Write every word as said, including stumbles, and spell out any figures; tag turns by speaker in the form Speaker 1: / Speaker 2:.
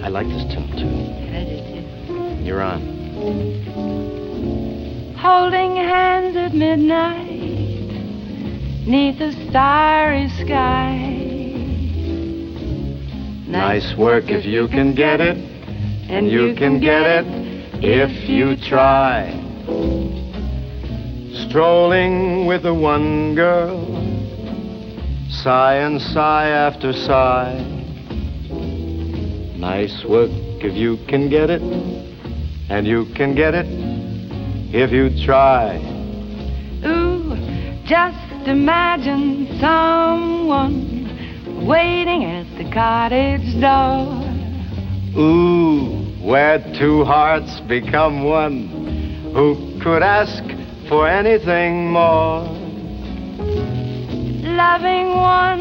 Speaker 1: I like this tune, too.
Speaker 2: I do, too.
Speaker 1: You're on.
Speaker 2: Holding hands at midnight, neath a starry sky.
Speaker 1: Nice work if you can get it, and you can get it if you try. Strolling with the one girl, sigh and sigh after sigh. Nice work if you can get it, and you can get it if you try.
Speaker 2: Ooh, just imagine someone waiting at the cottage door.
Speaker 1: Ooh, where two hearts become one, who could ask for anything more?
Speaker 2: Loving one